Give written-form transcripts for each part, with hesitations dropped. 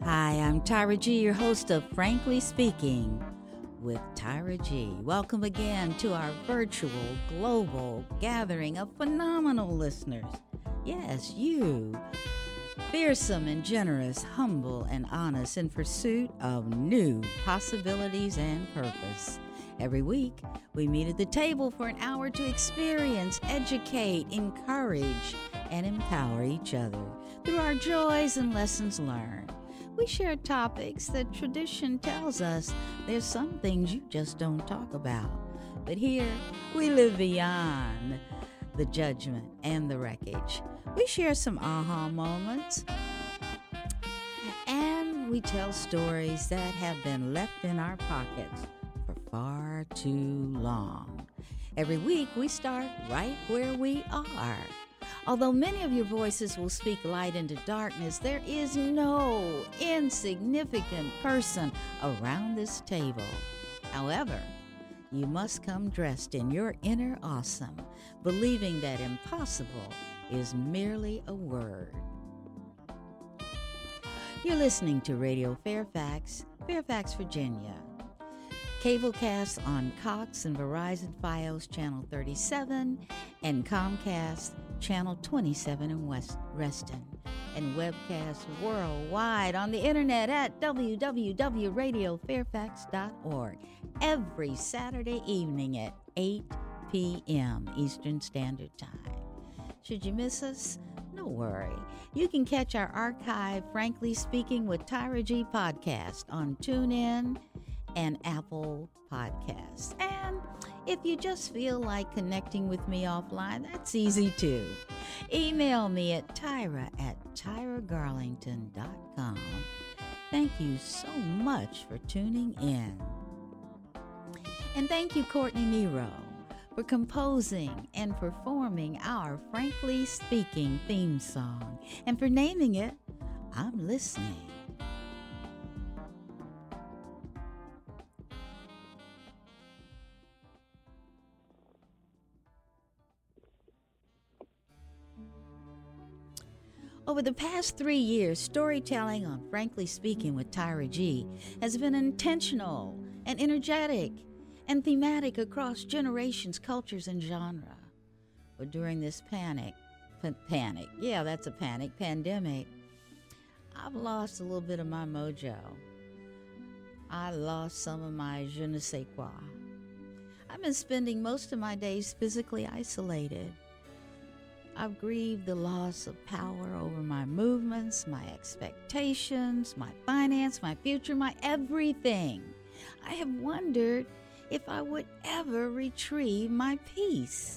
Hi, I'm Tyra G, your host of Frankly Speaking with Tyra G. Welcome again to our virtual global gathering of phenomenal listeners. Yes, you. Fearsome and generous, humble and honest in pursuit of new possibilities and purpose. Every week, we meet at the table for an hour to experience, educate, encourage, and empower each other through our joys and lessons learned. We share topics that tradition tells us there's some things you just don't talk about. But here, we live beyond the judgment and the wreckage. We share some aha moments, and we tell stories that have been left in our pockets for far too long. Every week, we start right where we are. Although many of your voices will speak light into darkness, there is no insignificant person around this table. However, you must come dressed in your inner awesome, believing that impossible is merely a word. You're listening to Radio Fairfax, Fairfax, Virginia. Cablecast on Cox and Verizon Fios Channel 37 and Comcast Channel 27 in Reston, and webcast worldwide on the internet at www.radiofairfax.org every Saturday evening at 8 p.m. Eastern Standard Time. Should you miss us? No worry. You can catch our archive Frankly Speaking with Tyra G podcast on TuneIn and Apple Podcasts. And if you just feel like connecting with me offline, that's easy too. Email me at tyra@tyragarlington.com. Thank you so much for tuning in. And thank you, Courtney Nero, for composing and performing our Frankly Speaking theme song, and for naming it I'm Listening. Over the past 3 years, storytelling on Frankly Speaking with Tyra G has been intentional and energetic and thematic across generations, cultures, and genre. But during this pandemic, I've lost a little bit of my mojo. I lost some of my je ne sais quoi. I've been spending most of my days physically isolated. I've grieved the loss of power over my movements, my expectations, my finance, my future, my everything. I have wondered if I would ever retrieve my peace.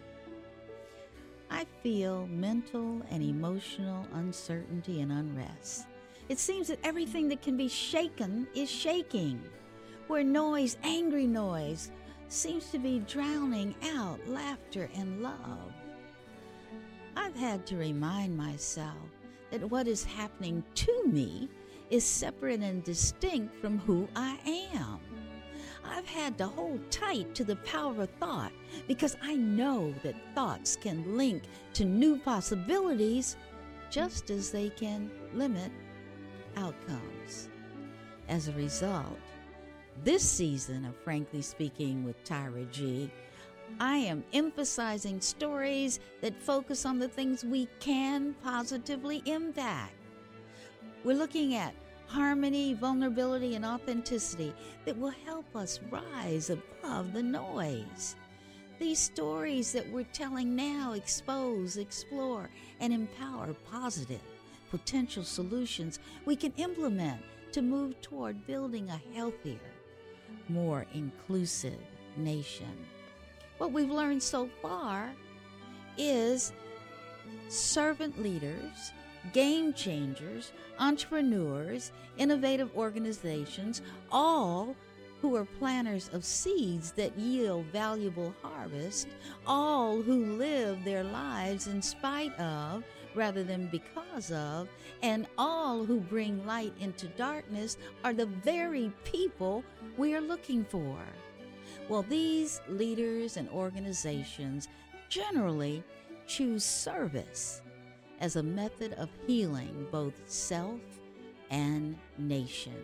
I feel mental and emotional uncertainty and unrest. It seems that everything that can be shaken is shaking, where noise, angry noise, seems to be drowning out laughter and love. I've had to remind myself that what is happening to me is separate and distinct from who I am. I've had to hold tight to the power of thought because I know that thoughts can link to new possibilities just as they can limit outcomes. As a result, this season of Frankly Speaking with Tyra G, I am emphasizing stories that focus on the things we can positively impact. We're looking at harmony, vulnerability, and authenticity that will help us rise above the noise. These stories that we're telling now expose, explore, and empower positive, potential solutions we can implement to move toward building a healthier, more inclusive nation. What we've learned so far is servant leaders, game changers, entrepreneurs, innovative organizations, all who are planters of seeds that yield valuable harvest, all who live their lives in spite of rather than because of, and all who bring light into darkness are the very people we are looking for. Well, these leaders and organizations generally choose service as a method of healing both self and nation.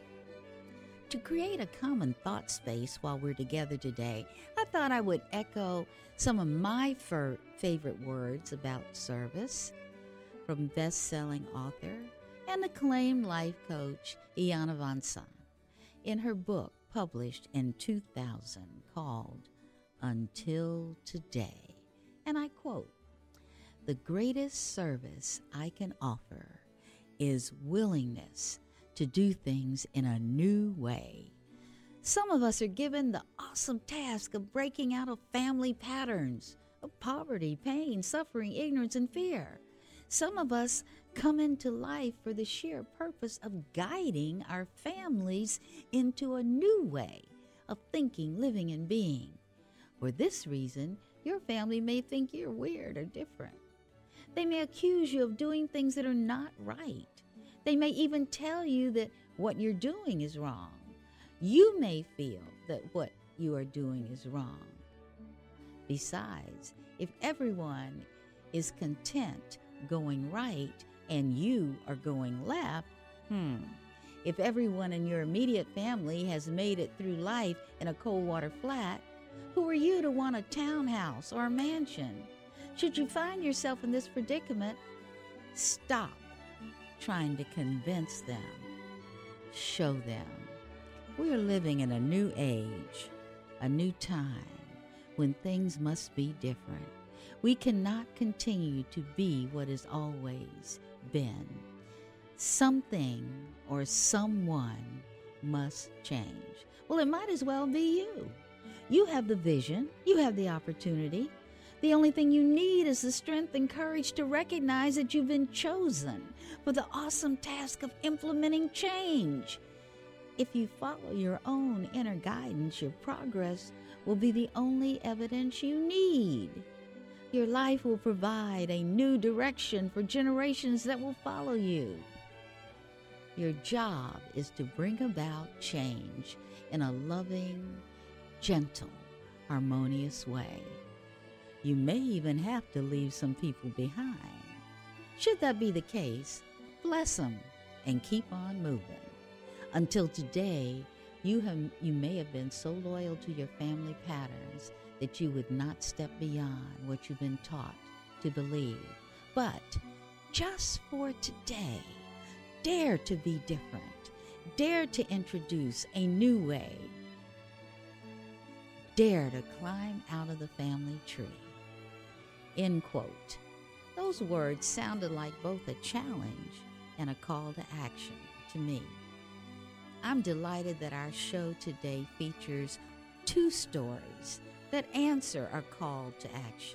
To create a common thought space while we're together today, I thought I would echo some of my favorite words about service from best-selling author and acclaimed life coach Iyanla Vanzant in her book published in 2000 called Until Today. And I quote, "The greatest service I can offer is willingness to do things in a new way." Some of us are given the awesome task of breaking out of family patterns of poverty, pain, suffering, ignorance, and fear. Some of us come into life for the sheer purpose of guiding our families into a new way of thinking, living, and being. For this reason, your family may think you're weird or different. They may accuse you of doing things that are not right. They may even tell you that what you're doing is wrong. You may feel that what you are doing is wrong. Besides, if everyone is content going right and you are going left, if everyone in your immediate family has made it through life in a cold water flat, who are you to want a townhouse or a mansion? Should you find yourself in this predicament, stop trying to convince them. Show them. We are living in a new age, a new time, when things must be different. We cannot continue to be what has always been. Something or someone must change. Well, it might as well be you. You have the vision. You have the opportunity. The only thing you need is the strength and courage to recognize that you've been chosen for the awesome task of implementing change. If you follow your own inner guidance, your progress will be the only evidence you need. Your life will provide a new direction for generations that will follow you. Your job is to bring about change in a loving, gentle, harmonious way. You may even have to leave some people behind. Should that be the case, bless them and keep on moving. Until today, you may have been so loyal to your family patterns that you would not step beyond what you've been taught to believe. But just for today, dare to be different. Dare to introduce a new way. Dare to climb out of the family tree. End quote. Those words sounded like both a challenge and a call to action to me. I'm delighted that our show today features two stories that answer our call to action.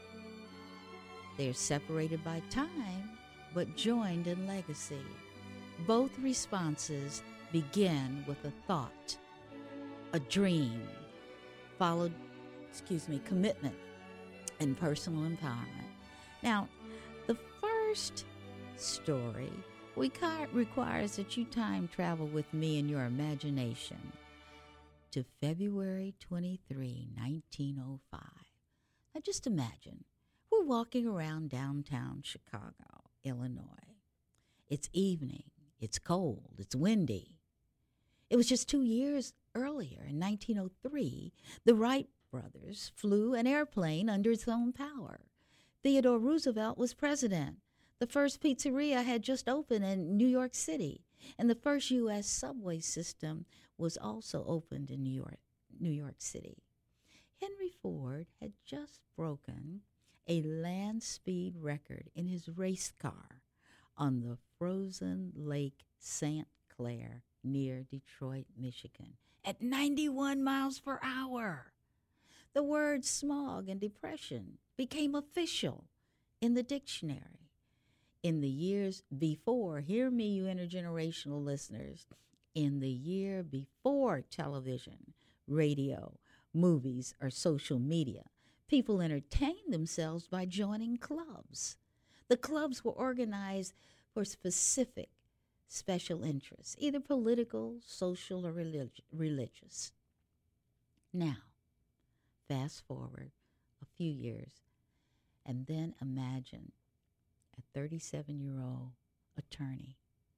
They're separated by time, but joined in legacy. Both responses begin with a thought, a dream, followed, commitment, and personal empowerment. Now, the first story requires that you time travel with me in your imagination to February 23, 1905. Now just imagine, we're walking around downtown Chicago, Illinois. It's evening, it's cold, it's windy. It was just 2 years earlier, in 1903, the Wright brothers flew an airplane under its own power. Theodore Roosevelt was president. The first pizzeria had just opened in New York City, and the first U.S. subway system was also opened in New York City. Henry Ford had just broken a land speed record in his race car on the frozen Lake St. Clair near Detroit, Michigan, at 91 miles per hour. The words smog and depression became official in the dictionary. In the years before, hear me, you intergenerational listeners, in the year before television, radio, movies, or social media, people entertained themselves by joining clubs. The clubs were organized for specific special interests, either political, social, or religious. Now, fast forward a few years, and then imagine a 37-year-old attorney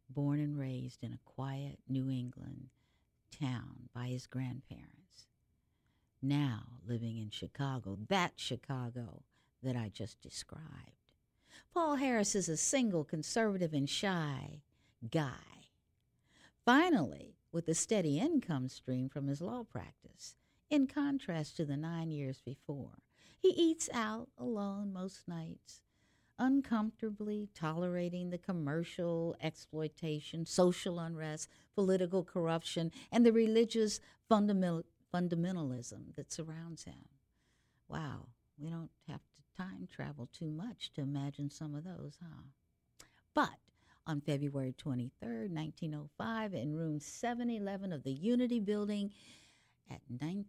born and raised in a quiet New England town by his grandparents, now living in Chicago, that Chicago that I just described. Paul Harris is a single, conservative, and shy guy. Finally, with a steady income stream from his law practice, in contrast to the 9 years before. He eats out alone most nights, uncomfortably tolerating the commercial exploitation, social unrest, political corruption, and the religious fundamentalism that surrounds him. Wow, we don't have to time travel too much to imagine some of those, huh? But on February 23rd, 1905, in room 711 of the Unity Building at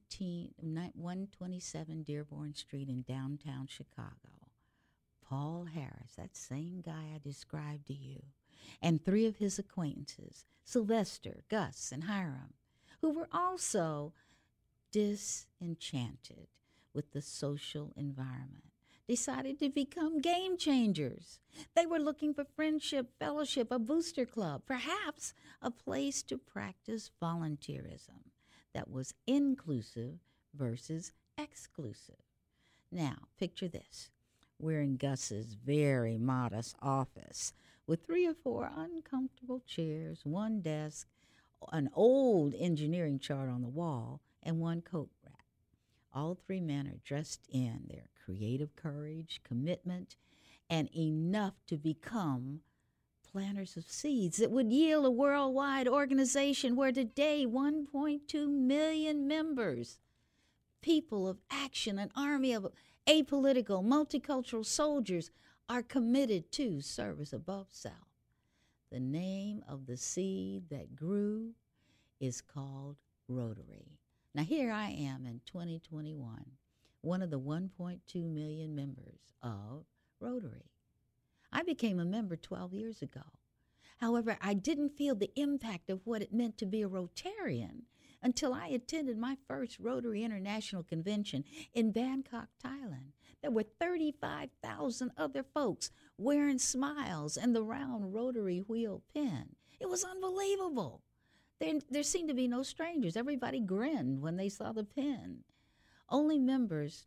127 Dearborn Street in downtown Chicago, Paul Harris, that same guy I described to you, and three of his acquaintances, Sylvester, Gus, and Hiram, who were also disenchanted with the social environment, decided to become game changers. They were looking for friendship, fellowship, a booster club, perhaps a place to practice volunteerism that was inclusive versus exclusive. Now, picture this. We're in Gus's very modest office with 3 or 4 uncomfortable chairs, 1 desk, an old engineering chart on the wall, and 1 coat rack. All 3 men are dressed in their creative courage, commitment, and enough to become planters of seeds that would yield a worldwide organization where today 1.2 million members, people of action, an army of apolitical, multicultural soldiers are committed to service above self. The name of the seed that grew is called Rotary. Now here I am in 2021, one of the 1.2 million members of Rotary. I became a member 12 years ago. However, I didn't feel the impact of what it meant to be a Rotarian until I attended my first Rotary International Convention in Bangkok, Thailand. There were 35,000 other folks wearing smiles and the round Rotary wheel pin. It was unbelievable. There seemed to be no strangers. Everybody grinned when they saw the pin. Only members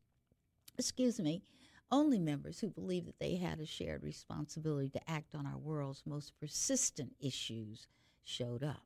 who believed that they had a shared responsibility to act on our world's most persistent issues showed up.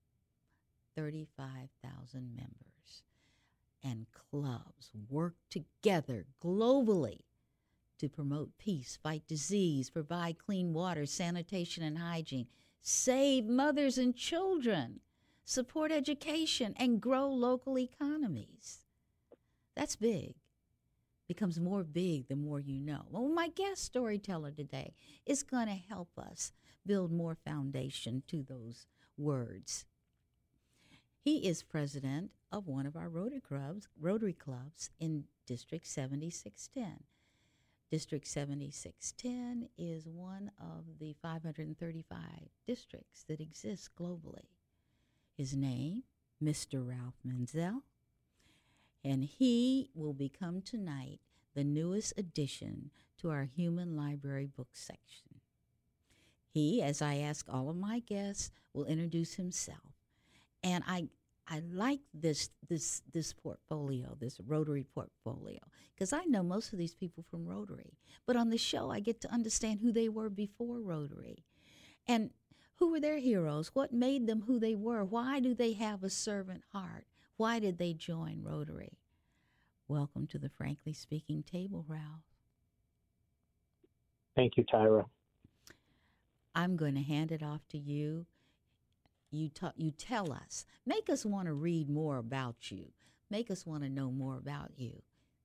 35,000 members and clubs work together globally to promote peace, fight disease, provide clean water, sanitation and hygiene, save mothers and children, support education, and grow local economies. That's big. Becomes more big the more you know. Well, my guest storyteller today is going to help us build more foundation to those words. He is president of one of our Rotary Clubs in District 7610. District 7610 is one of the 535 districts that exist globally. His name, Mr. Ralph Menzel, and he will become tonight the newest addition to our Human Library book section. He, as I ask all of my guests, will introduce himself. And I like this portfolio, this Rotary portfolio, because I know most of these people from Rotary. But on the show, I get to understand who they were before Rotary. And who were their heroes? What made them who they were? Why do they have a servant heart? Why did they join Rotary? Welcome to the Frankly Speaking table, Ralph. Thank you, Tyra. I'm going to hand it off to you. You tell us. Make us want to read more about you. Make us want to know more about you.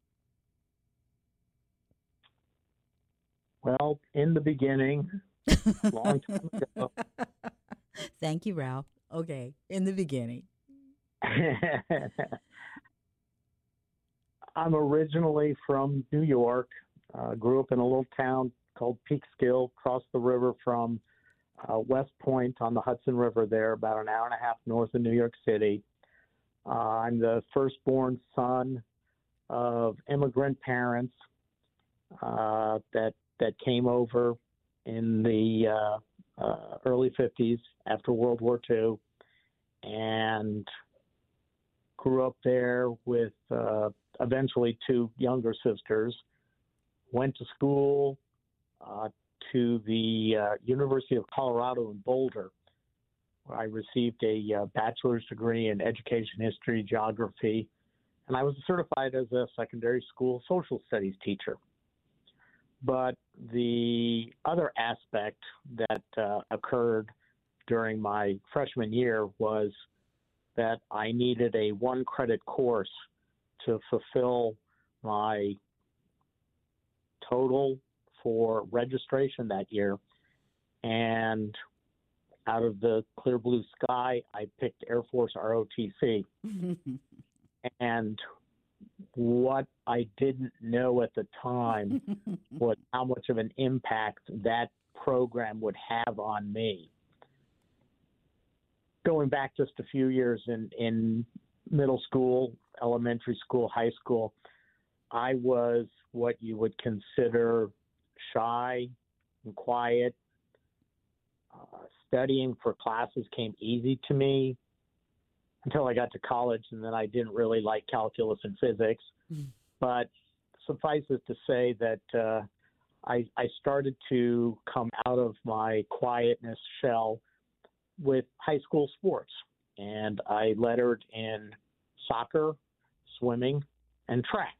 Well, in the beginning, long time ago. Thank you, Ralph. Okay, in the beginning. I'm originally from New York. Grew up in a little town called Peekskill, across the river from West Point on the Hudson River there, about an hour and a half north of New York City. I'm the firstborn son of immigrant parents that came over in the early 50s after World War II, and grew up there with eventually two younger sisters. Went to school to the University of Colorado in Boulder, where I received a bachelor's degree in education history, geography, and I was certified as a secondary school social studies teacher. But the other aspect that occurred during my freshman year was that I needed a one-credit course to fulfill my total for registration that year. And out of the clear blue sky, I picked Air Force ROTC. And what I didn't know at the time was how much of an impact that program would have on me. Going back just a few years in middle school, elementary school, high school, I was what you would consider shy and quiet. Studying for classes came easy to me until I got to college, and then I didn't really like calculus and physics. But suffice it to say that I started to come out of my quietness shell with high school sports, and I lettered in soccer, swimming, and track.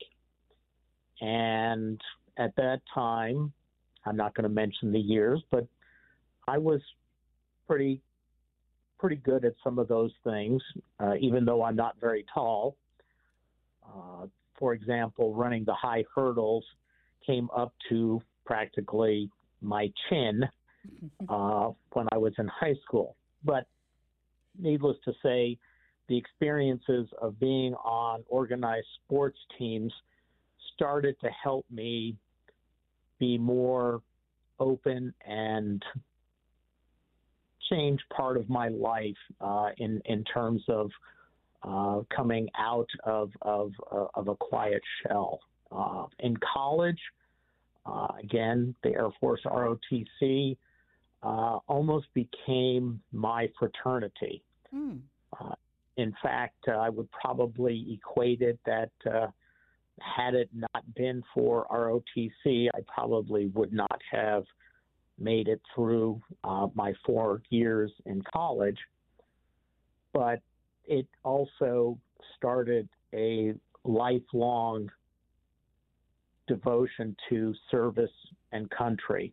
And at that time, I'm not going to mention the years, but I was pretty good at some of those things, even though I'm not very tall. For example, running the high hurdles came up to practically my chin when I was in high school. But needless to say, the experiences of being on organized sports teams started to help me be more open and change part of my life in terms of coming out of a quiet shell. In college, again, the Air Force ROTC almost became my fraternity. In fact, I would probably equate it that had it not been for ROTC, I probably would not have made it through my 4 years in college. But it also started a lifelong devotion to service and country.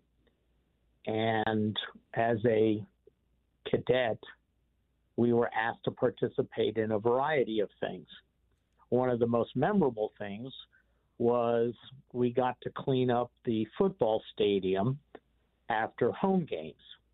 And as a cadet, we were asked to participate in a variety of things. One of the most memorable things was we got to clean up the football stadium after home games.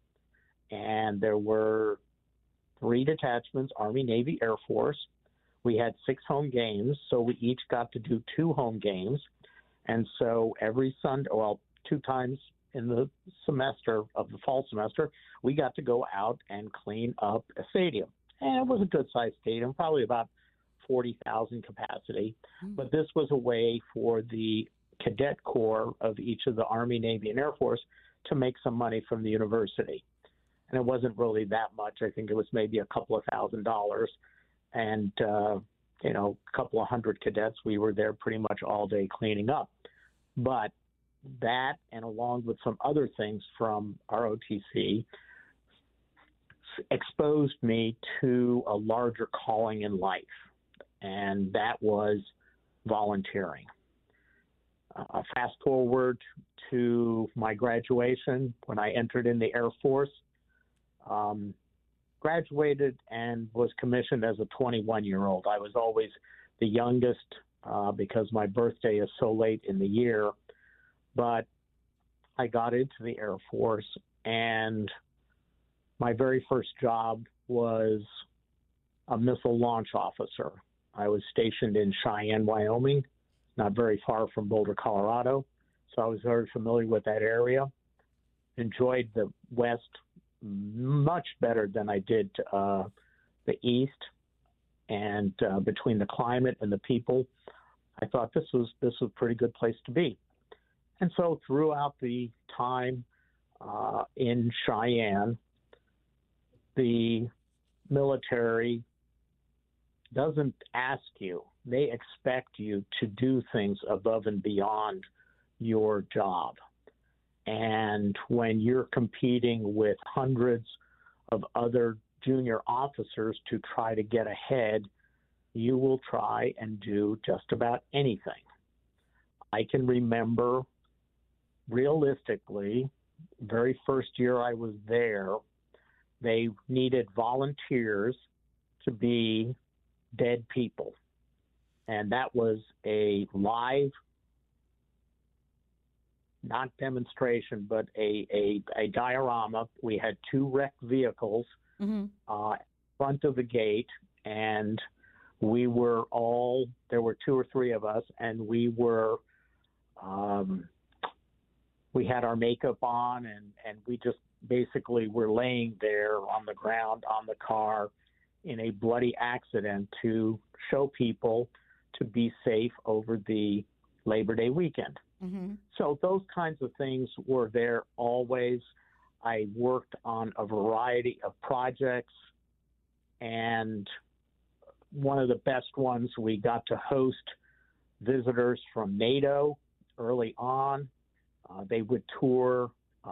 And there were 3 detachments, Army, Navy, Air Force. We had 6 home games, so we each got to do 2 home games. And so every Sunday, 2 times in the semester of the fall semester, we got to go out and clean up a stadium. And it was a good-sized stadium, probably about 40,000 capacity. But this was a way for the cadet corps of each of the Army, Navy, and Air Force to make some money from the university. And it wasn't really that much. I think it was maybe a couple of $1,000. And, a couple of hundred cadets, we were there pretty much all day cleaning up. But that, and along with some other things from ROTC, exposed me to a larger calling in life, and that was volunteering. Fast forward to my graduation, when I entered in the Air Force, graduated and was commissioned as a 21-year-old. I was always the youngest because my birthday is so late in the year. But I got into the Air Force, and my very first job was a missile launch officer. I was stationed in Cheyenne, Wyoming, not very far from Boulder, Colorado. So I was very familiar with that area. Enjoyed the West much better than I did the East. And between the climate and the people, I thought this was a pretty good place to be. And so throughout the time, in Cheyenne, the military doesn't ask you. They expect you to do things above and beyond your job. And when you're competing with hundreds of other junior officers to try to get ahead, you will try and do just about anything. I can remember realistically, very first year I was there, they needed volunteers to be dead people. And that was a live, not demonstration, but a diorama. We had two wrecked vehicles front of the gate, and we were all, there were two or three of us, and we were, we had our makeup on, and we just basically were laying there on the ground, on the car, in a bloody accident to show people to be safe over the Labor Day weekend. So those kinds of things were there always. I worked on a variety of projects, and one of the best ones, we got to host visitors from NATO early on. They would tour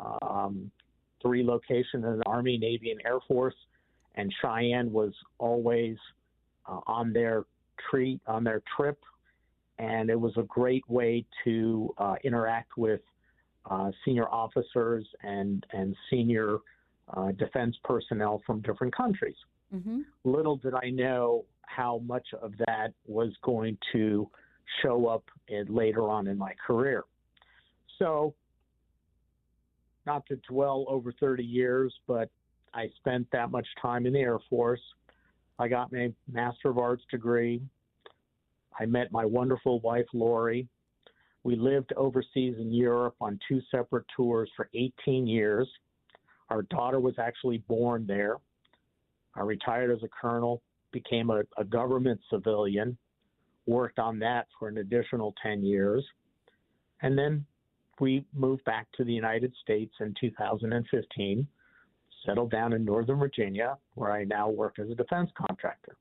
3 locations in the Army, Navy, and Air Force, and Cheyenne was always on their trip, and it was a great way to interact with senior officers and senior defense personnel from different countries. Little did I know how much of that was going to show up later on in my career. So, not to dwell over 30 years, but I spent that much time in the Air Force. I got my Master of Arts degree. I met my wonderful wife, Lori. We lived overseas in Europe on 2 separate tours for 18 years. Our daughter was actually born there. I retired as a colonel, became a government civilian, worked on that for an additional 10 years. And then we moved back to the United States in 2015, settled down in Northern Virginia, where I now work as a defense contractor.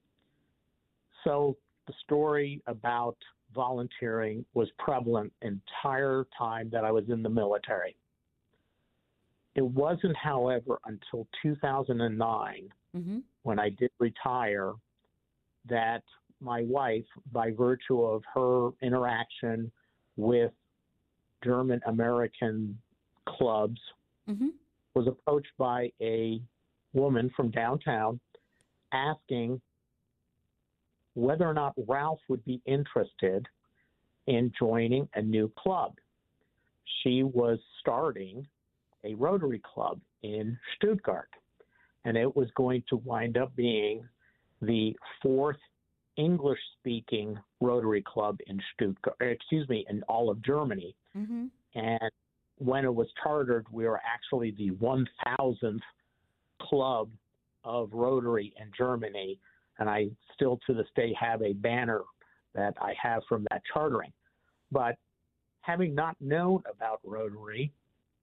So the story about volunteering was prevalent the entire time that I was in the military. It wasn't, however, until 2009, when I did retire, that my wife, by virtue of her interaction with German American clubs, was approached by a woman from downtown asking whether or not Ralph would be interested in joining a new club. She was starting a Rotary Club in Stuttgart, and it was going to wind up being the 4th English-speaking Rotary Club in in all of Germany. And when it was chartered, we were actually the 1,000th club of Rotary in Germany, and I still to this day have a banner that I have from that chartering. But having not known about Rotary,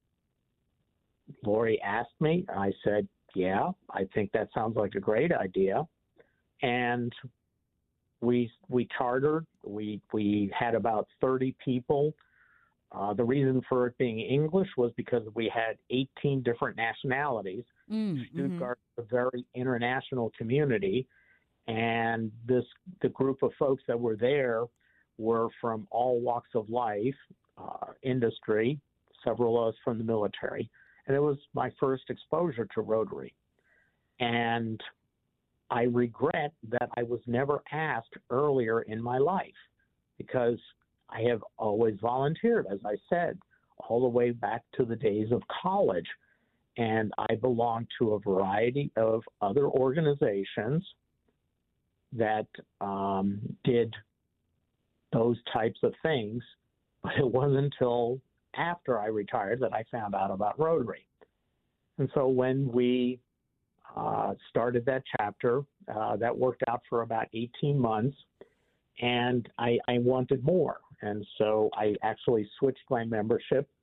Lori asked me, and I said, yeah, I think that sounds like a great idea. And we chartered. We had about 30 people. The reason for it being English was because we had 18 different nationalities. Stuttgart is a very international community, and the group of folks that were there were from all walks of life, industry, several of us from the military. And it was my first exposure to Rotary. And I regret that I was never asked earlier in my life, because I have always volunteered, as I said, all the way back to the days of college. And I belonged to a variety of other organizations that did those types of things. But it wasn't until after I retired that I found out about Rotary. And so when we started that chapter, that worked out for about 18 months, and I wanted more. And so I actually switched my membership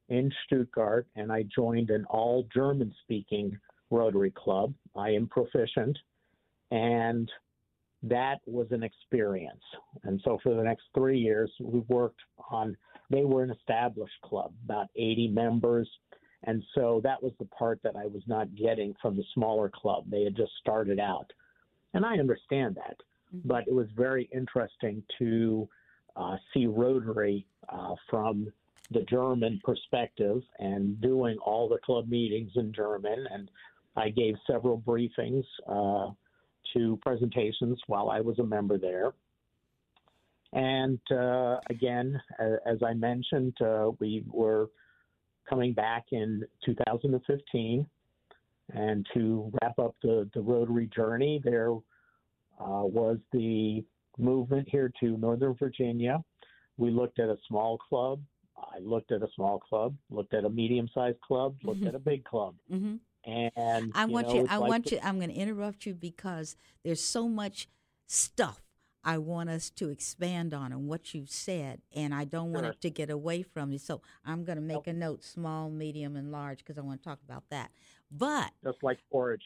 in Stuttgart, and I joined an all German-speaking Rotary Club. I am proficient, and that was an experience. And so for the next 3 years, we worked on, they were an established club, about 80 members. And so that was the part that I was not getting from the smaller club. They had just started out. And I understand that. But it was very interesting to see Rotary from the German perspective and doing all the club meetings in German. And I gave several briefings to presentations while I was a member there. And again, as I mentioned, we were coming back in 2015. And to wrap up the Rotary journey, there was the movement here to Northern Virginia. We looked at a small club. I looked at a small club, looked at a medium-sized club, looked at a big club. Mm-hmm. And I'm going to interrupt you because there's so much stuff I want us to expand on what you've said, and I don't want it to get away from you. So I'm going to make a note, small, medium, and large, because I want to talk about that. But just like forage.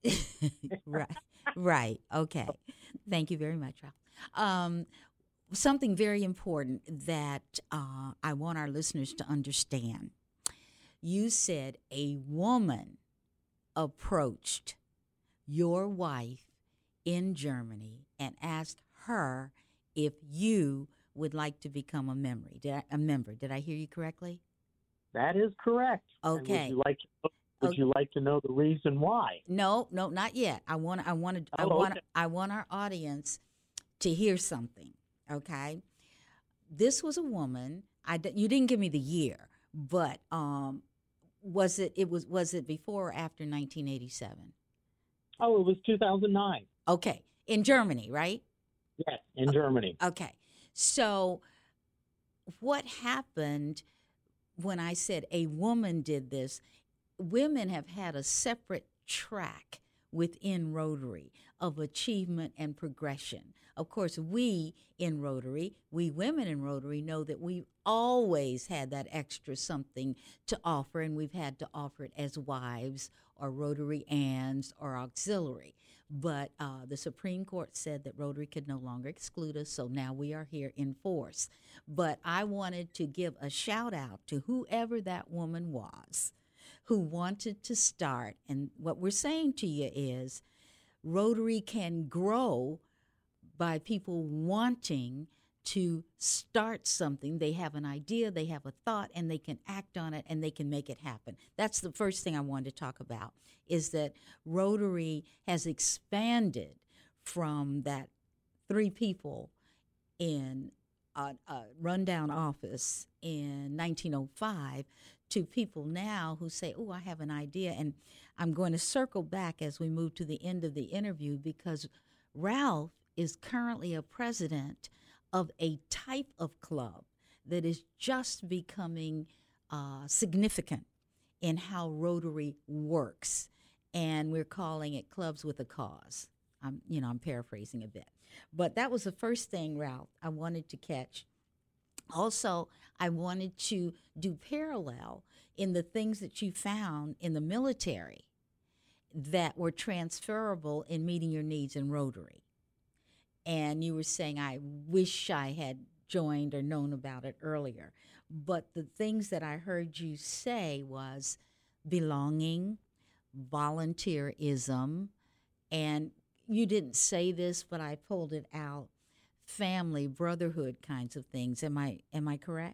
Right. Okay. Thank you very much, Ralph. Something very important that I want our listeners to understand. You said a woman approached your wife in Germany and asked her if you would like to become a member. Did I hear you correctly? That is correct. Okay. And would you like to know the reason why? No, not yet. I want our audience to hear something. Okay. This was a woman. You didn't give me the year, but was it before or after 1987? Oh, it was 2009. Okay. In Germany, right? Yes, in Germany. Okay. So what happened when I said a woman did this? Women have had a separate track within Rotary of achievement and progression. Of course, we women in Rotary know that we've always had that extra something to offer, and we've had to offer it as wives or Rotary Anns or auxiliary. But the Supreme Court said that Rotary could no longer exclude us, so now we are here in force. But I wanted to give a shout out to whoever that woman was who wanted to start. And what we're saying to you is Rotary can grow by people wanting to start something. They have an idea, they have a thought, and they can act on it, and they can make it happen. That's the first thing I wanted to talk about, is that Rotary has expanded from that 3 people in a rundown office in 1905 to people now who say, oh, I have an idea. And I'm going to circle back as we move to the end of the interview, because Ralph is currently a president of a type of club that is just becoming significant in how Rotary works. And we're calling it Clubs with a Cause. I'm paraphrasing a bit. But that was the first thing, Ralph, I wanted to catch. Also, I wanted to do parallel in the things that you found in the military that were transferable in meeting your needs in Rotary. And you were saying, I wish I had joined or known about it earlier. But the things that I heard you say was belonging, volunteerism, and you didn't say this, but I pulled it out, family, brotherhood kinds of things. Am I correct?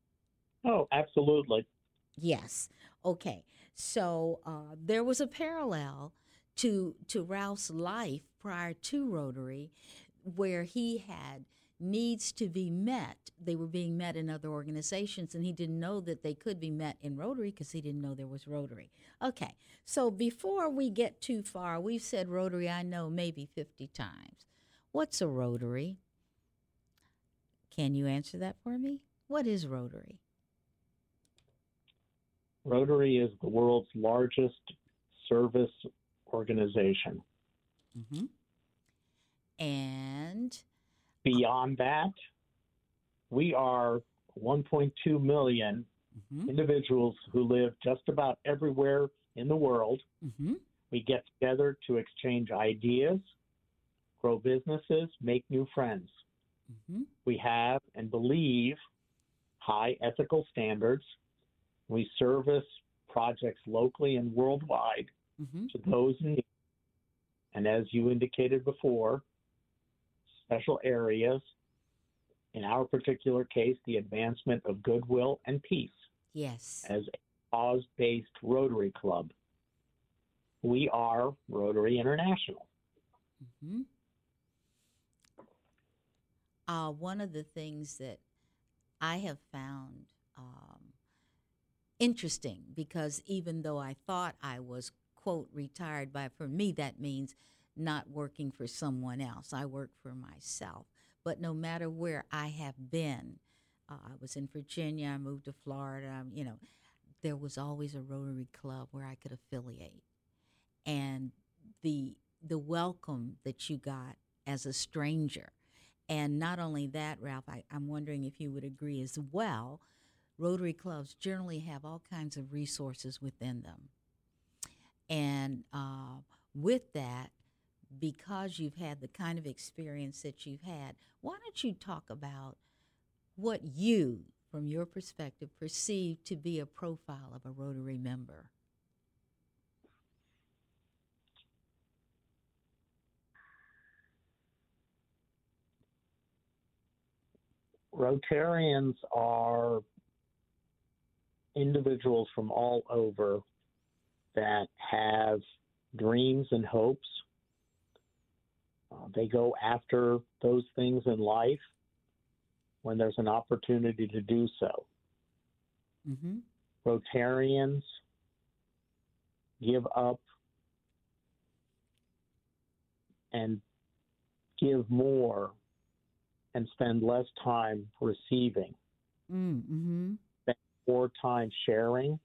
Oh, absolutely. Yes. Okay. So there was a parallel to Ralph's life prior to Rotary, where he had needs to be met. They were being met in other organizations, and he didn't know that they could be met in Rotary because he didn't know there was Rotary. Okay, so before we get too far, we've said Rotary, I know, maybe 50 times. What's a Rotary? Can you answer that for me? What is Rotary? Rotary is the world's largest service organization. Mm-hmm. And beyond that, we are 1.2 million Mm-hmm. individuals who live just about everywhere in the world. Mm-hmm. We get together to exchange ideas, grow businesses, make new friends. Mm-hmm. We have and believe high ethical standards. We service projects locally and worldwide Mm-hmm. to those in need. And as you indicated before, special areas, in our particular case, the advancement of goodwill and peace Yes. as a cause-based Rotary Club. We are Rotary International. Mm-hmm. One of the things that I have found interesting, because even though I thought I was, quote, retired, for me that means not working for someone else. I work for myself. But no matter where I have been, I was in Virginia, I moved to Florida, there was always a Rotary Club where I could affiliate. And the welcome that you got as a stranger. And not only that, Ralph, I'm wondering if you would agree as well, Rotary clubs generally have all kinds of resources within them. And with that, because you've had the kind of experience that you've had, why don't you talk about what you, from your perspective, perceive to be a profile of a Rotary member? Rotarians are individuals from all over that have dreams and hopes. They go after those things in life when there's an opportunity to do so. Mm-hmm. Rotarians give up and give more and spend less time receiving, Mm-hmm. spend more time sharing.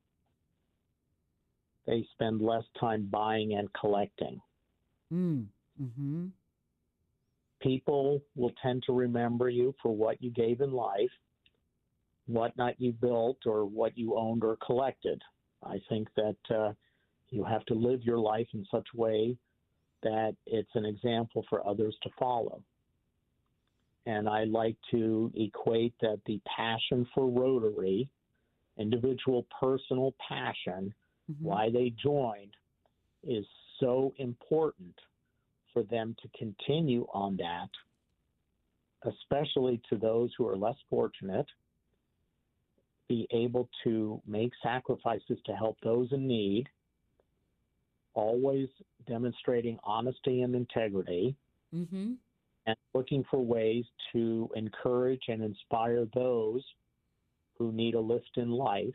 They spend less time buying and collecting. Mm-hmm. People will tend to remember you for what you gave in life, what not you built or what you owned or collected. I think that you have to live your life in such a way that it's an example for others to follow. And I like to equate that the passion for Rotary, individual personal passion, Mm-hmm. why they joined, is so important for them to continue on that, especially to those who are less fortunate, be able to make sacrifices to help those in need, always demonstrating honesty and integrity, Mm-hmm. and looking for ways to encourage and inspire those who need a lift in life.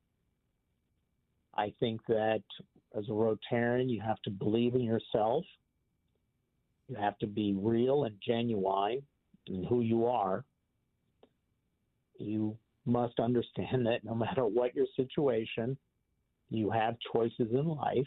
I think that as a Rotarian, you have to believe in yourself. You have to be real and genuine in who you are. You must understand that no matter what your situation, you have choices in life.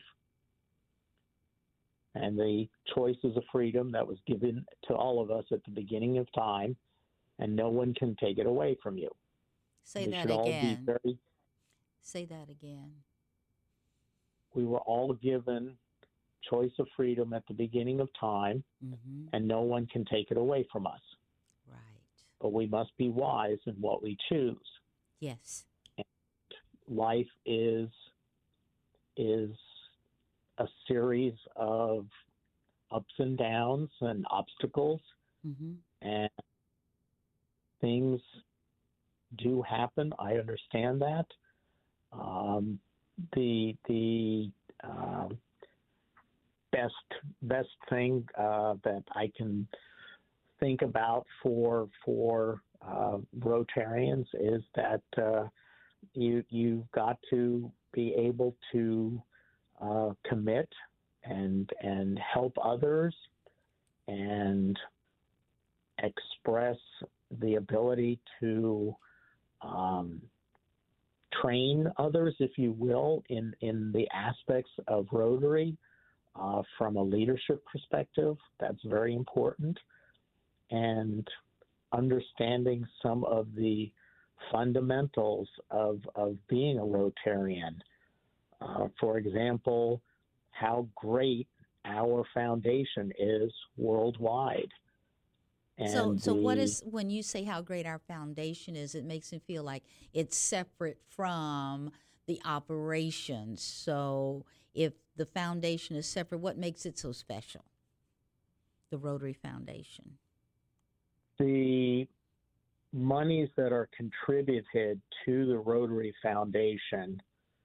And the choice is a freedom that was given to all of us at the beginning of time, and no one can take it away from you. Say We that should all be again. Say that again. We were all given choice of freedom at the beginning of time, Mm-hmm. and no one can take it away from us. Right. But we must be wise in what we choose. Yes. And life is a series of ups and downs and obstacles, Mm-hmm. and things do happen. I understand that. The best thing that I can think about for Rotarians is that you've got to be able to commit and help others and express the ability to train others, if you will, in the aspects of Rotary from a leadership perspective. That's very important. And understanding some of the fundamentals of being a Rotarian. For example, how great our foundation is worldwide. And So what is, when you say how great our foundation is, it makes me feel like it's separate from the operations. So if the foundation is separate, what makes it so special? The Rotary Foundation. the monies that are contributed to the Rotary Foundation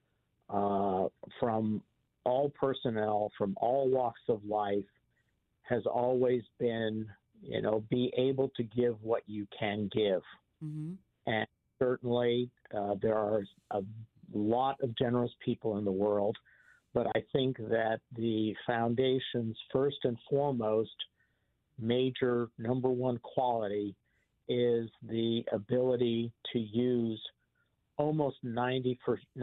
from all personnel from all walks of life has always been, be able to give what you can give. Mm-hmm. And certainly there are a lot of generous people in the world, but I think that the foundation's first and foremost major number one quality is the ability to use almost 95%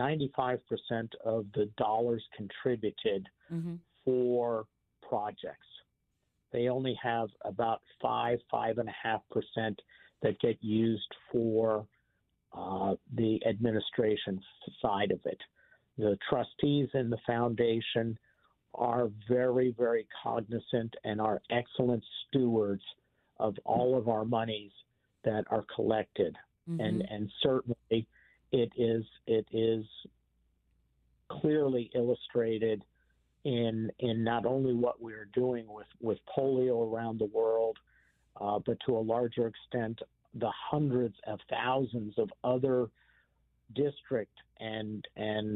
of the dollars contributed Mm-hmm. for projects. They only have about 5.5% that get used for the administration side of it. The trustees in the foundation are very, very cognizant and are excellent stewards of all of our monies that are collected. Mm-hmm. And certainly it is clearly illustrated in not only what we're doing with polio around the world, but to a larger extent, the hundreds of thousands of other district and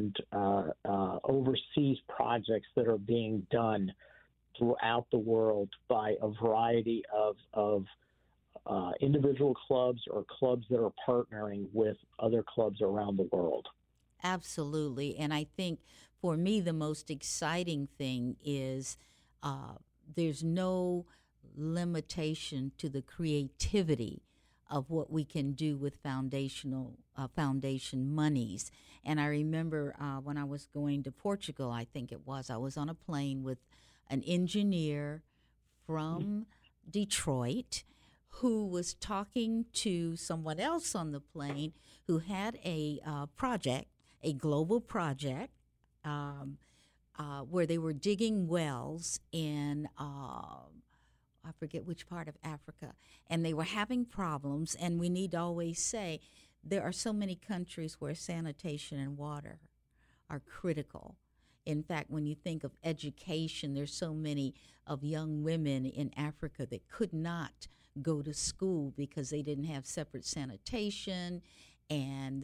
overseas projects that are being done throughout the world by a variety of individual clubs or clubs that are partnering with other clubs around the world. Absolutely. And I think for me, the most exciting thing is there's no limitation to the creativity of what we can do with foundation monies. And I remember when I was going to Portugal, I think it was, I was on a plane with an engineer from Detroit who was talking to someone else on the plane who had a project, a global project, where they were digging wells in I forget which part of Africa, and they were having problems. And we need to always say there are so many countries where sanitation and water are critical. In fact, when you think of education, there's so many of young women in Africa that could not go to school because they didn't have separate sanitation, and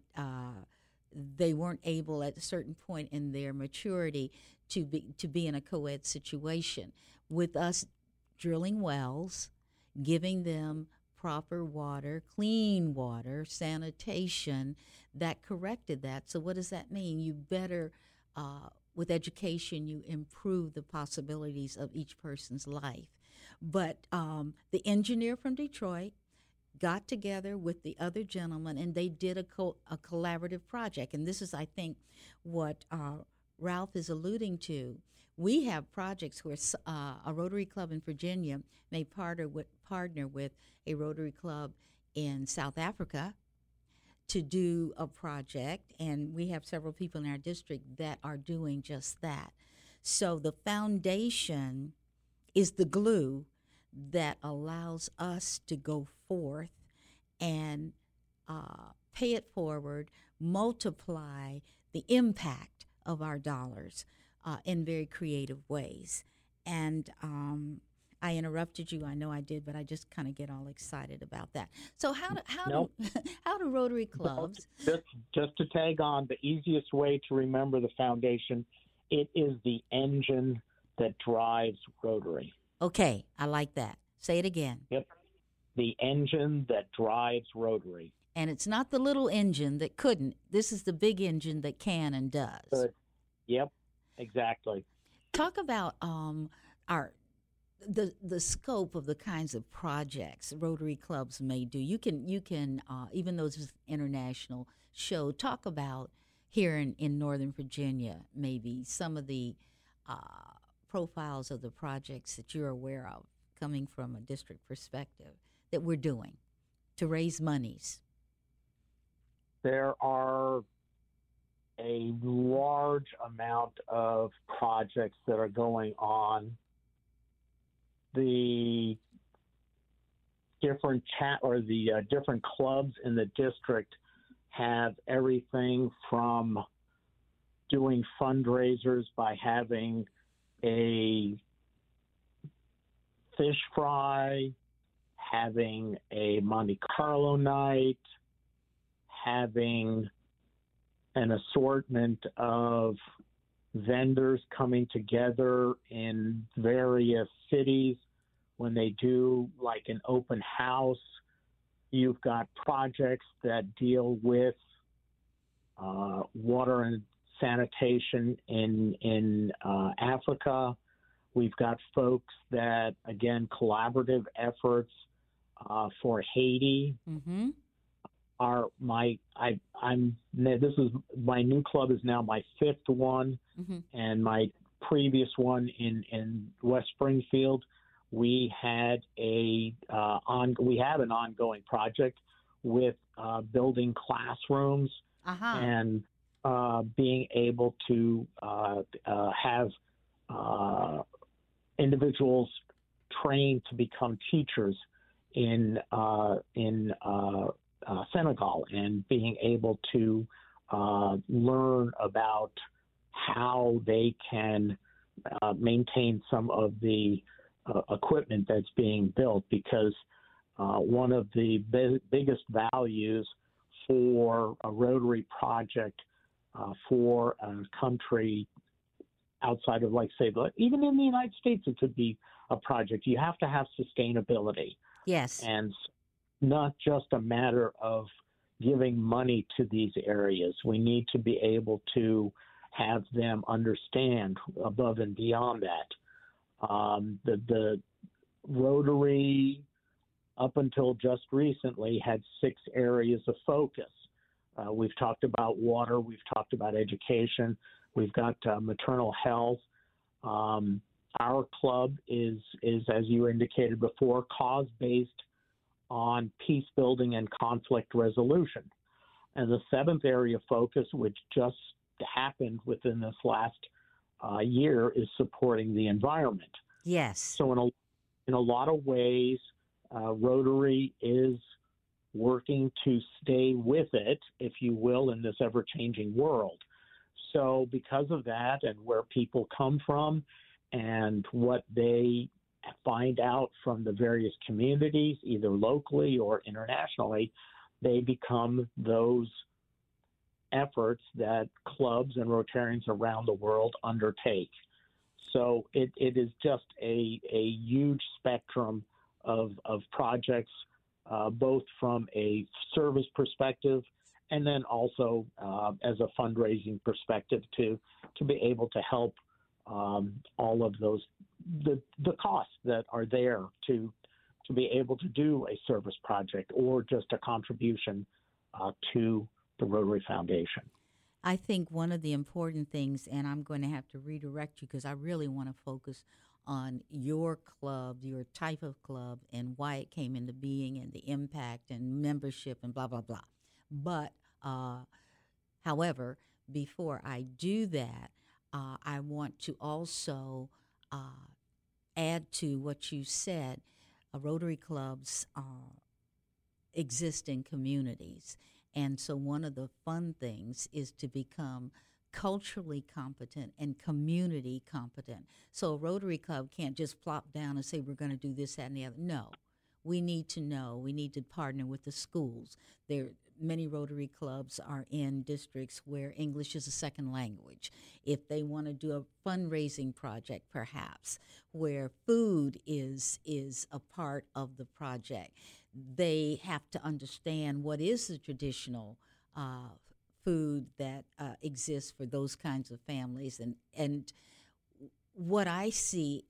they weren't able at a certain point in their maturity to be in a co-ed situation. With us drilling wells, giving them proper water, clean water, sanitation, that corrected that. So what does that mean? You better, with education, you improve the possibilities of each person's life. But the engineer from Detroit got together with the other gentleman, and they did a collaborative project. And this is, I think, what Ralph is alluding to. We have projects where a Rotary Club in Virginia may partner with a Rotary Club in South Africa to do a project, and we have several people in our district that are doing just that. So the foundation is the glue that allows us to go forth and pay it forward, multiply the impact of our dollars in very creative ways. And I interrupted you. I know I did, but I just kind of get all excited about that. So how do Rotary clubs? Just to tag on, the easiest way to remember the foundation, it is the engine that drives Rotary. Okay, I like that. Say it again. Yep, the engine that drives Rotary. And it's not the little engine that couldn't. This is the big engine that can and does. Good. Yep, exactly. Talk about the scope of the kinds of projects Rotary clubs may do. You can even though this is an international show, talk about here in Northern Virginia maybe some of the profiles of the projects that you're aware of coming from a district perspective that we're doing to raise monies. there are a large amount of projects that are going on. The different different clubs in the district have everything from doing fundraisers by having a fish fry, having a Monte Carlo night, having an assortment of vendors coming together in various cities. When they do like an open house, you've got projects that deal with water and sanitation in Africa. We've got folks that, again, collaborative efforts for Haiti. Mm-hmm. This is my new club is now my fifth one, Mm-hmm. and my previous one in West Springfield, we had an ongoing project with building classrooms Uh-huh. and being able to have individuals trained to become teachers in Senegal, and being able to learn about how they can maintain some of the equipment that's being built, because one of the biggest values for a Rotary project for a country outside of, like, say, even in the United States, it could be a project. You have to have sustainability. Yes. And not just a matter of giving money to these areas. We need to be able to have them understand above and beyond that. The Rotary, up until just recently, had 6 areas of focus. We've talked about water. We've talked about education. We've got maternal health. Our club is, as you indicated before, cause-based on peace building and conflict resolution. And the 7th area of focus, which just happened within this last year, is supporting the environment. Yes. So in a lot of ways, Rotary is working to stay with it, if you will, in this ever-changing world. So because of that, and where people come from and what they find out from the various communities, either locally or internationally, they become those efforts that clubs and Rotarians around the world undertake. So it is just a huge spectrum of projects, both from a service perspective and then also as a fundraising perspective to be able to help all of those, the costs that are there to be able to do a service project or just a contribution to the Rotary Foundation. I think one of the important things, and I'm going to have to redirect you because I really want to focus on your club, your type of club, and why it came into being and the impact and membership and blah, blah, blah. But, however, before I do that, I want to also add to what you said. Rotary clubs exist in communities. And so one of the fun things is to become culturally competent and community competent. So a Rotary Club can't just plop down and say, we're going to do this, that, and the other. No, we need to know. We need to partner with the schools. Many Rotary clubs are in districts where English is a second language. If they want to do a fundraising project, perhaps, where food is a part of the project, they have to understand what is the traditional food that exists for those kinds of families. And what I see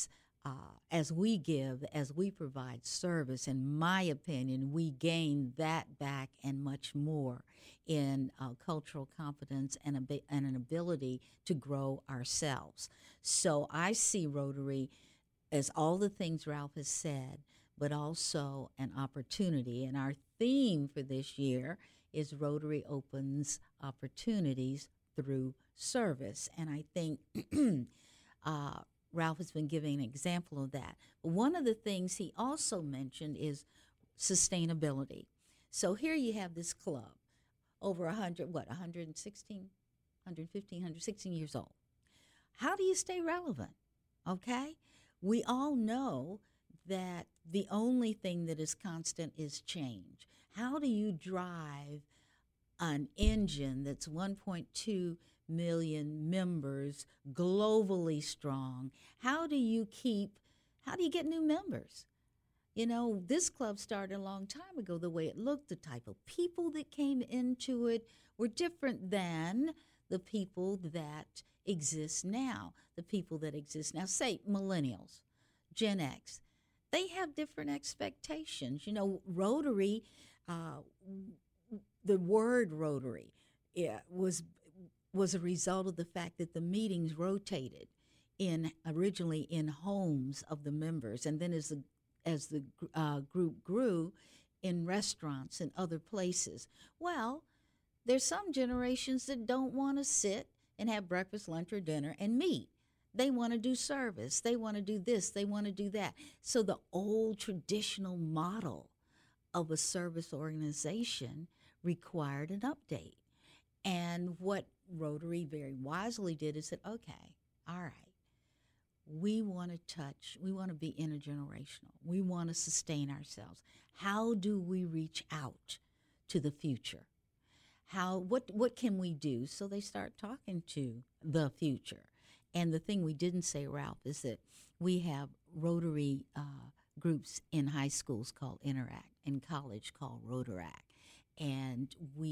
as we give, as we provide service, in my opinion, we gain that back and much more in cultural competence and an ability to grow ourselves. So I see Rotary as all the things Ralph has said, but also an opportunity. And our theme for this year is Rotary Opens Opportunities Through Service. And I think Ralph has been giving an example of that. But one of the things he also mentioned is sustainability. So here you have this club, over 116, 115, 116 years old. How do you stay relevant? Okay? We all know that the only thing that is constant is change. How do you drive an engine that's 1.2 million members, globally strong? How do you get new members? You know, this club started a long time ago. The way it looked, the type of people that came into it were different than the people that exist now. The people that exist now, say millennials, Gen X, they have different expectations. You know, Rotary, the word Rotary was a result of the fact that the meetings rotated originally in homes of the members, and then as the group grew, in restaurants and other places. Well, there's some generations that don't want to sit and have breakfast, lunch, or dinner and meet. They want to do service. They want to do this. They want to do that. So the old traditional model of a service organization required an update. And what Rotary very wisely did is said, okay, all right, we want to be intergenerational. We want to sustain ourselves. How do we reach out to the future? What can we do? So they start talking to the future. And the thing we didn't say, Ralph, is that we have Rotary groups in high schools called Interact, in college called Rotaract. And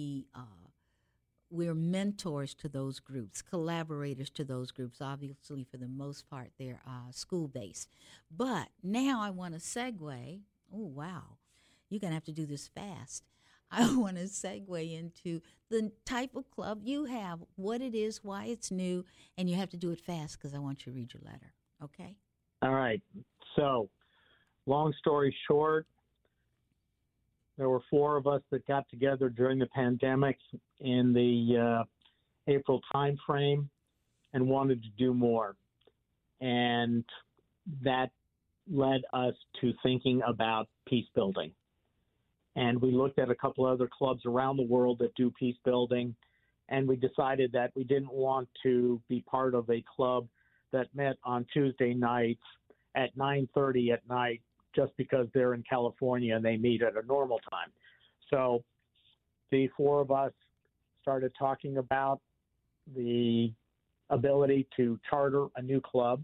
we're mentors to those groups, collaborators to those groups. Obviously, for the most part, they're school-based. But now I want to segue. Oh, wow. You're going to have to do this fast. I want to segue into the type of club you have, what it is, why it's new, and you have to do it fast because I want you to read your letter, okay? All right. So, long story short, there were 4 of us that got together during the pandemic in the April timeframe and wanted to do more. And that led us to thinking about peace building. And we looked at a couple other clubs around the world that do peace building, and we decided that we didn't want to be part of a club that met on Tuesday nights at 9:30 at night just because they're in California and they meet at a normal time. So the 4 of us started talking about the ability to charter a new club.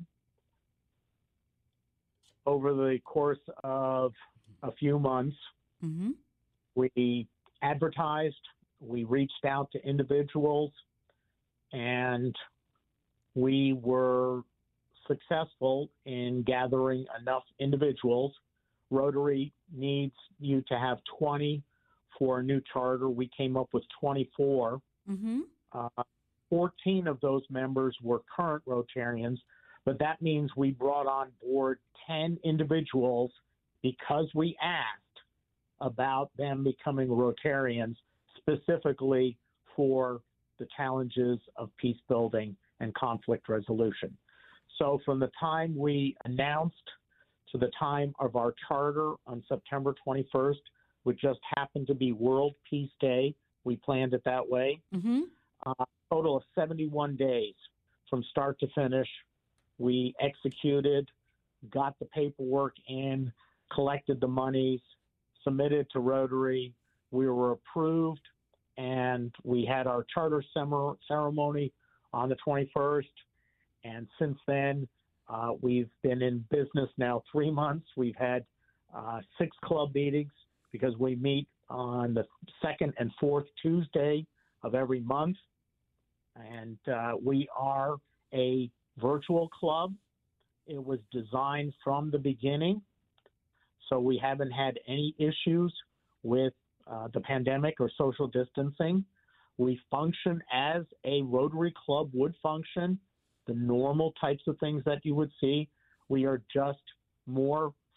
Over the course of a few months, Mm-hmm. we advertised, we reached out to individuals, and we were successful in gathering enough individuals. Rotary needs you to have 20 for a new charter. We came up with 24. Mm-hmm. 14 of those members were current Rotarians, but that means we brought on board 10 individuals because we asked about them becoming Rotarians specifically for the challenges of peace building and conflict resolution. So from the time we announced to the time of our charter on September 21st, which just happened to be World Peace Day, we planned it that way, Mm-hmm. Total of 71 days from start to finish. We executed, got the paperwork in, collected the monies, submitted to Rotary. We were approved, and we had our charter ceremony on the 21st. And since then, we've been in business now 3 months. We've had 6 club meetings because we meet on the 2nd and 4th Tuesday of every month. And we are a virtual club. It was designed from the beginning, so we haven't had any issues with the pandemic or social distancing. We function as a Rotary Club would function, the normal types of things that you would see. We are just more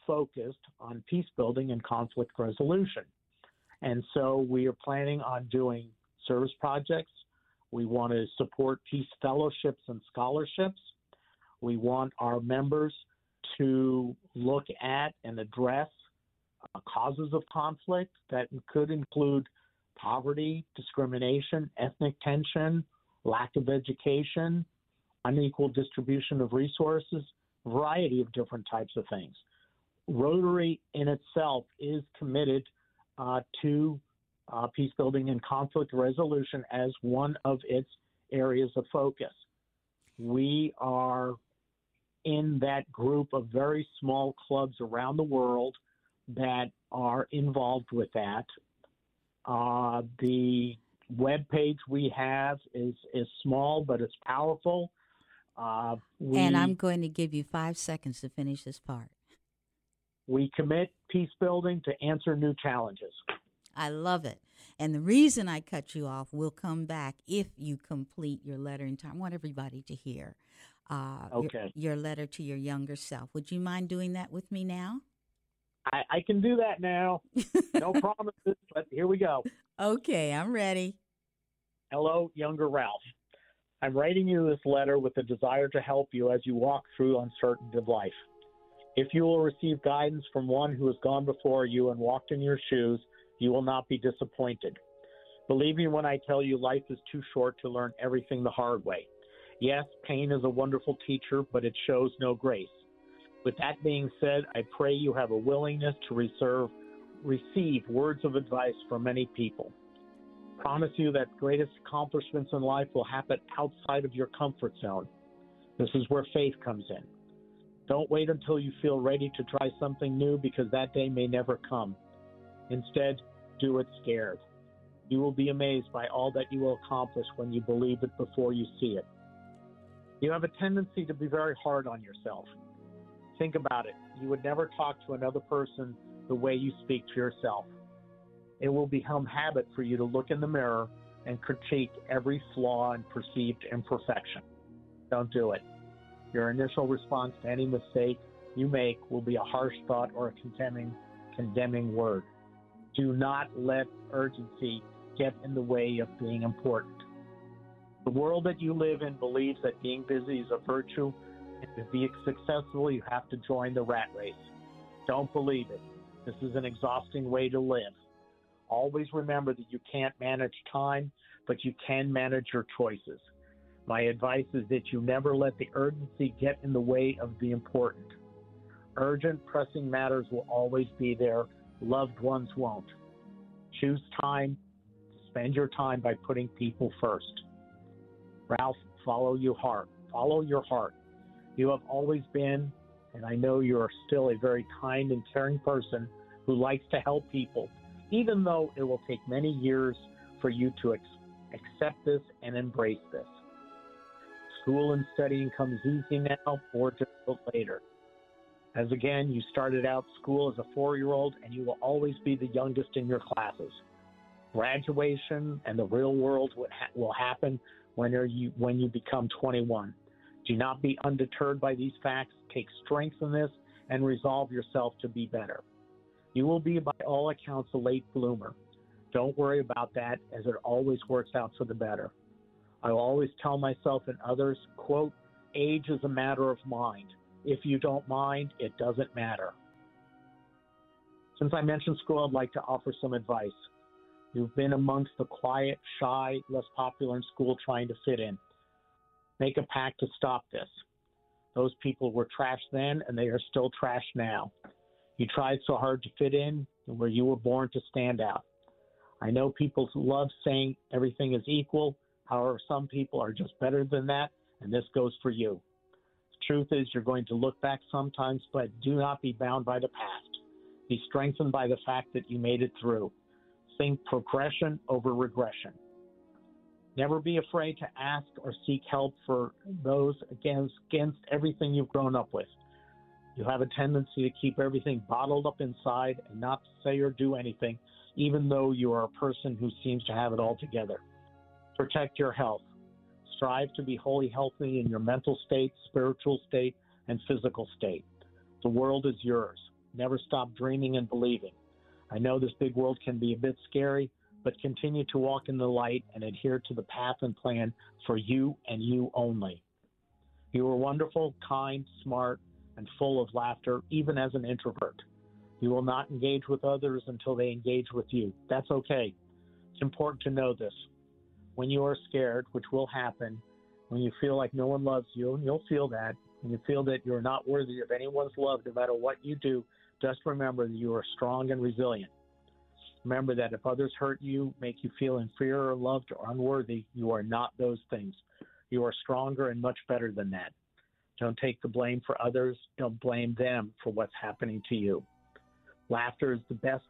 focused on peace building and conflict resolution. And so we are planning on doing service projects. We want to support peace fellowships and scholarships. We want our members to look at and address causes of conflict that could include poverty, discrimination, ethnic tension, lack of education, unequal distribution of resources, a variety of different types of things. Rotary in itself is committed to peace building and conflict resolution as one of its areas of focus. We are in that group of very small clubs around the world that are involved with that. The web page we have is small, but it's powerful. And I'm going to give you 5 seconds to finish this part. We commit peace building to answer new challenges. I love it. And the reason I cut you off will come back if you complete your letter in time. I want everybody to hear your letter to your younger self. Would you mind doing that with me now? I can do that now. No promises, but here we go. Okay, I'm ready. Hello, younger Ralph. I'm writing you this letter with a desire to help you as you walk through uncertainty of life. If you will receive guidance from one who has gone before you and walked in your shoes, you will not be disappointed. Believe me when I tell you life is too short to learn everything the hard way. Yes, pain is a wonderful teacher, but it shows no grace. With that being said, I pray you have a willingness to receive words of advice from many people. Promise you that greatest accomplishments in life will happen outside of your comfort zone. This is where faith comes in. Don't wait until you feel ready to try something new because that day may never come. Instead, do it scared. You will be amazed by all that you will accomplish when you believe it before you see it. You have a tendency to be very hard on yourself. Think about it. You would never talk to another person the way you speak to yourself. It will become habit for you to look in the mirror and critique every flaw and perceived imperfection. Don't do it. Your initial response to any mistake you make will be a harsh thought or a condemning word. Do not let urgency get in the way of being important. The world that you live in believes that being busy is a virtue, and to be successful, you have to join the rat race. Don't believe it. This is an exhausting way to live. Always remember that you can't manage time, but you can manage your choices. My advice is that you never let the urgency get in the way of the important. Urgent, pressing matters will always be there. Loved ones won't. Choose time. Spend your time by putting people first. Ralph, follow your heart. Follow your heart. You have always been, and I know you are still a very kind and caring person who likes to help people, even though it will take many years for you to accept this and embrace this. School and studying comes easy now, more difficult later. As again, you started out school as a 4-year-old, and you will always be the youngest in your classes. Graduation and the real world will happen when you become 21. Do not be undeterred by these facts. Take strength in this and resolve yourself to be better. You will be, by all accounts, a late bloomer. Don't worry about that, as it always works out for the better. I will always tell myself and others, quote, age is a matter of mind. If you don't mind, it doesn't matter. Since I mentioned school, I'd like to offer some advice. You've been amongst the quiet, shy, less popular in school trying to fit in. Make a pact to stop this. Those people were trash then, and they are still trash now. You tried so hard to fit in where you were born to stand out. I know people love saying everything is equal. However, some people are just better than that, and this goes for you. The truth is you're going to look back sometimes, but do not be bound by the past. Be strengthened by the fact that you made it through. Think progression over regression. Never be afraid to ask or seek help for those against everything you've grown up with. You have a tendency to keep everything bottled up inside and not say or do anything, even though you are a person who seems to have it all together. Protect your health. Strive to be wholly healthy in your mental state, spiritual state, and physical state. The world is yours. Never stop dreaming and believing. I know this big world can be a bit scary, but continue to walk in the light and adhere to the path and plan for you and you only. You are wonderful, kind, smart, and full of laughter, even as an introvert. You will not engage with others until they engage with you. That's okay. It's important to know this. When you are scared, which will happen, when you feel like no one loves you, and you'll feel that, when you feel that you're not worthy of anyone's love, no matter what you do, just remember that you are strong and resilient. Remember that if others hurt you, make you feel inferior or loved or unworthy, you are not those things. You are stronger and much better than that. Don't take the blame for others. Don't blame them for what's happening to you. Laughter is the best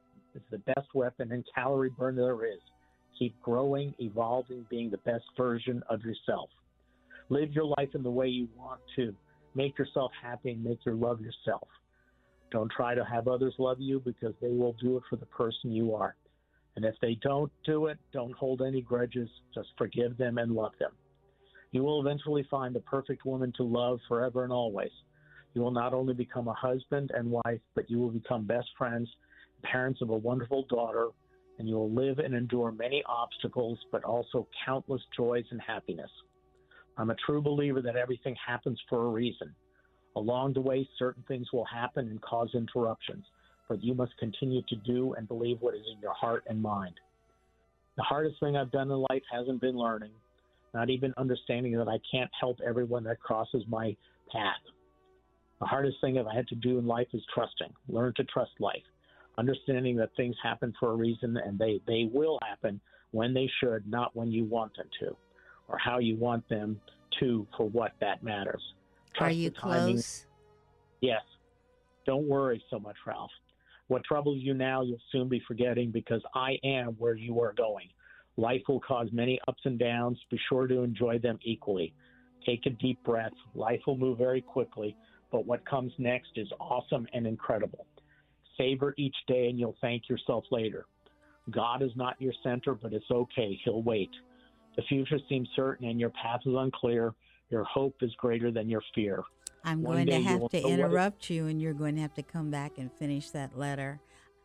weapon and calorie burn there is. Keep growing, evolving, being the best version of yourself. Live your life in the way you want to. Make yourself happy and make your love yourself. Don't try to have others love you because they will do it for the person you are. And if they don't do it, don't hold any grudges. Just forgive them and love them. You will eventually find the perfect woman to love forever and always. You will not only become a husband and wife, but you will become best friends, parents of a wonderful daughter, and you will live and endure many obstacles, but also countless joys and happiness. I'm a true believer that everything happens for a reason. Along the way, certain things will happen and cause interruptions, but you must continue to do and believe what is in your heart and mind. The hardest thing I've done in life hasn't been learning, not even understanding that I can't help everyone that crosses my path. The hardest thing I've had to do in life is trusting. Learn to trust life, understanding that things happen for a reason and they will happen when they should, not when you want them to, or how you want them to for what that matters. Are you close? Yes. Don't worry so much, Ralph. What troubles you now, you'll soon be forgetting because I am where you are going. Life will cause many ups and downs. Be sure to enjoy them equally. Take a deep breath. Life will move very quickly, but what comes next is awesome and incredible. Savor each day and you'll thank yourself later. God is not your center, but it's okay. He'll wait. The future seems certain and your path is unclear. Your hope is greater than your fear. I'm going to have to interrupt you, and you're going to have to come back and finish that letter.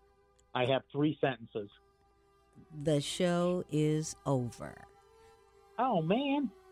I have 3 sentences. The show is over. Oh, man.